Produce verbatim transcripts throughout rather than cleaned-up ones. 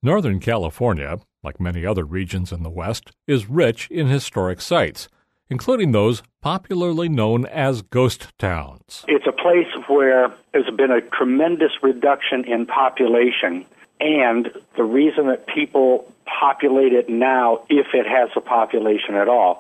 Northern California, like many other regions in the West, is rich in historic sites, including those popularly known as ghost towns. It's a place where there's been a tremendous reduction in population, and the reason that people populate it now, if it has a population at all,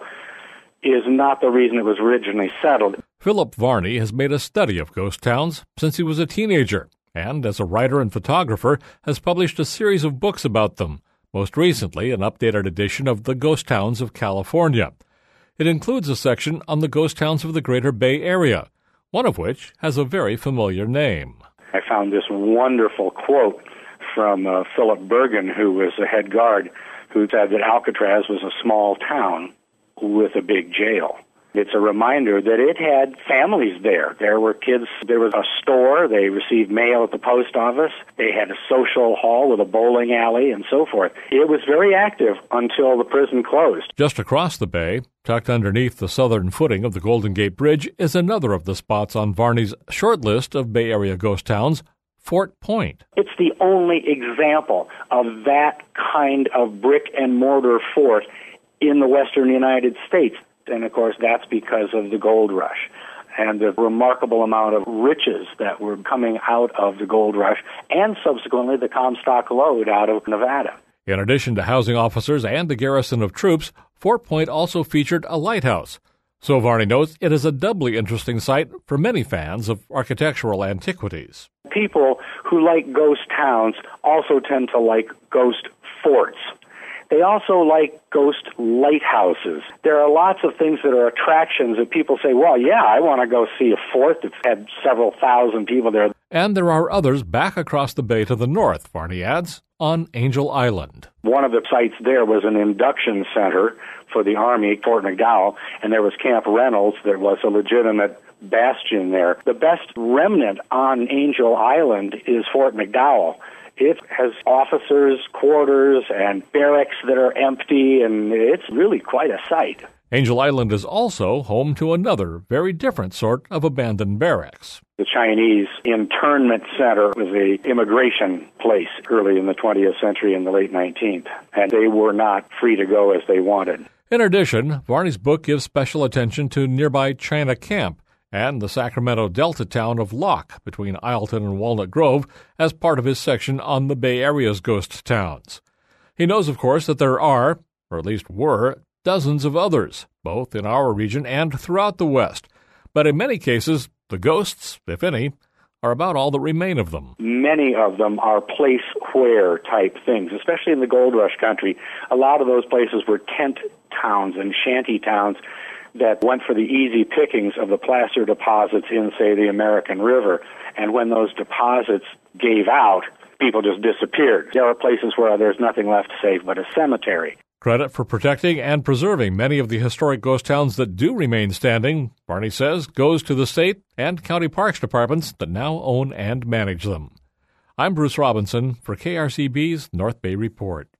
is not the reason it was originally settled. Philip Varney has made a study of ghost towns since he was a teenager, and as a writer and photographer has published a series of books about them, most recently an updated edition of The Ghost Towns of California. It includes a section on the ghost towns of the Greater Bay Area, one of which has a very familiar name. I found this wonderful quote from uh, Philip Bergen, who was the head guard, who said that Alcatraz was a small town with a big jail. It's a reminder that it had families there. There were kids, there was a store, they received mail at the post office, they had a social hall with a bowling alley and so forth. It was very active until the prison closed. Just across the bay, tucked underneath the southern footing of the Golden Gate Bridge, is another of the spots on Varney's short list of Bay Area ghost towns, Fort Point. It's the only example of that kind of brick and mortar fort in the western United States. And, of course, that's because of the gold rush and the remarkable amount of riches that were coming out of the gold rush and subsequently the Comstock Lode out of Nevada. In addition to housing officers and the garrison of troops, Fort Point also featured a lighthouse. So Varney notes it is a doubly interesting site for many fans of architectural antiquities. People who like ghost towns also tend to like ghost forts. They also like ghost lighthouses. There are lots of things that are attractions that people say, well, yeah, I want to go see a fort that's had several thousand people there. And there are others back across the bay to the north, Varney adds, on Angel Island. One of the sites there was an induction center for the Army, Fort McDowell, and there was Camp Reynolds. There was a legitimate bastion there. The best remnant on Angel Island is Fort McDowell. It has officers' quarters and barracks that are empty, and it's really quite a sight. Angel Island is also home to another, very different sort of abandoned barracks. The Chinese internment center was an immigration place early in the twentieth century and the late nineteenth, and they were not free to go as they wanted. In addition, Varney's book gives special attention to nearby China Camp and the Sacramento Delta town of Locke between Isleton and Walnut Grove as part of his section on the Bay Area's ghost towns. He knows, of course, that there are, or at least were, dozens of others, both in our region and throughout the West. But in many cases, the ghosts, if any, are about all that remain of them. Many of them are place where type things, especially in the gold rush country. A lot of those places were tent towns and shanty towns that went for the easy pickings of the placer deposits in, say, the American River. And when those deposits gave out, people just disappeared. There are places where there's nothing left to save but a cemetery. Credit for protecting and preserving many of the historic ghost towns that do remain standing, Varney says, goes to the state and county parks departments that now own and manage them. I'm Bruce Robinson for K R C B's North Bay Report.